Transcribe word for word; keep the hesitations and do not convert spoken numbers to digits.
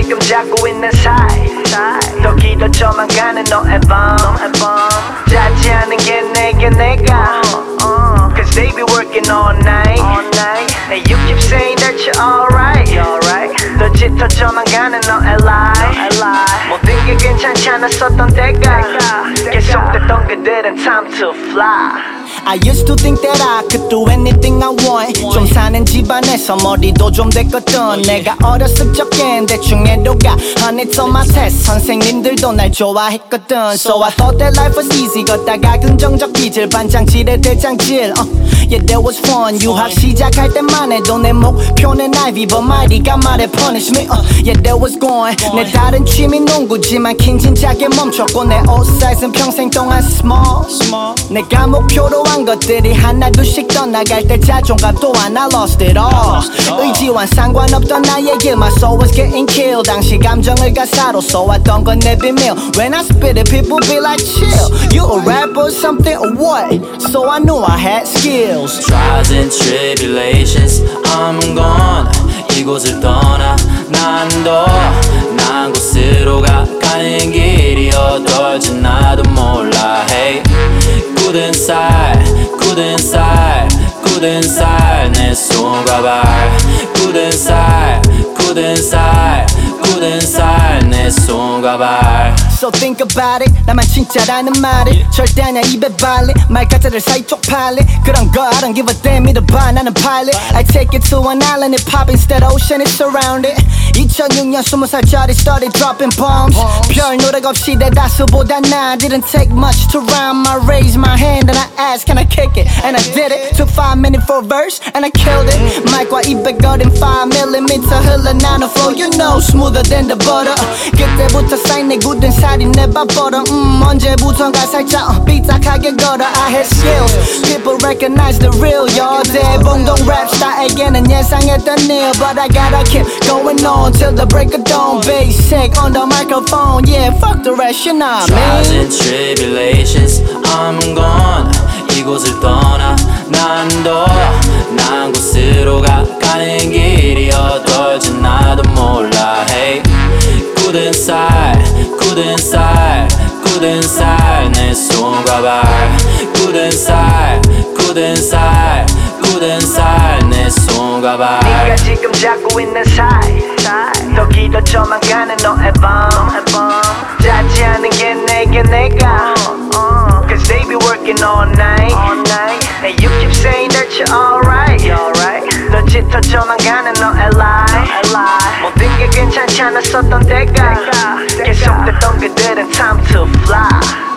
지금 잡고 있는 사이 더 길어져만 가는 너의 밤 자지 않은 게 내게 내가 Cause they be working all night And you keep saying that you're alright 더 짙어져만 가는 너의 lie 모든 게 괜찮지 않았었던 때가 계속됐던 그들은 time to fly I used to think that I could do anything I want 좀 사는 집안에서 머리도 좀 됐거든 내가 어렸을 적엔 대충 해도가 And it's on my test 선생님들도 날 좋아했거든 So I thought that life was easy 걷다가 긍정적 기질 반장질에 대장질 uh, Yeah that was fun 유학 시작할 때만 해도 내 목표는 Ivy But 마리가 말해 punish me uh, Yeah that was gone 내 다른 취미 농구지만 긴 진작에 멈췄고 내 옷 사이즈는 평생 동안 small 내가 목표로 한 것들이 하나 둘씩 떠나갈 때 자존감도 안 I lost it all 의지와 상관없던 나의 길 My soul was getting killed 당시 감정을 가사로 써왔던 건 내 비밀 When I spit it people be like chill You a rapper or something or what So I knew I had skills Trials and tribulations I'm gone 이곳을 떠나 난 더 나은 곳으로 가 가는 길이 어떨지 나도 몰라 Hey 굳은 살 굳은 살 굳은 살 내 손과 발 굳은 살 굳은 살 굳은 살 내 손과 발 So think about it 나만 진짜라는 말을 절대 아냐 입에 발리 말 가짜를 사이 쪽팔리 그런 거 I don't give a damn 믿어봐 나는 pilot I take it to an island and pop instead ocean is surrounded 이천육 년 스무 살짜리 started dropping bombs 별 노력 없이 대다수보다 나 Didn't take much to rhyme I raised my hand and I asked can I kick it And I did it Took five minutes for a verse and I killed it 마이크와 입에 거린 five millimeter 흘러나는 flow You know smoother than the butter 그때부터 쌓인 내 굳은 살이 내 밥버터 음 언제부턴가 살짝 삐딱하게 걸어 I had skills People recognize the real y'all 대봉동 랩 스타일에게는 예상했던 일 But I gotta keep going on till the break of dawn Basic on the microphone Yeah fuck the rest you know what I mean Trials and tribulations I'm gone 이곳을 떠나 난 더 나은 곳으로 가 가는 길이 어떨지 나도 몰라 Hey 굳은 살 굳은 살 굳은 살 내 손과 발 굳은 살 굳은 살 굳은 살 내 손과 발 네가 지금 잡고 있는 사이 더 길어져만 가는 너의 밤 자지 않은 게 내게 내가 Cause they be working all night And you keep saying that you're alright 더 짙어져만 가는 너의 lie 모든 게 괜찮지 않았었던 때가 계속됐던 그들은 time to fly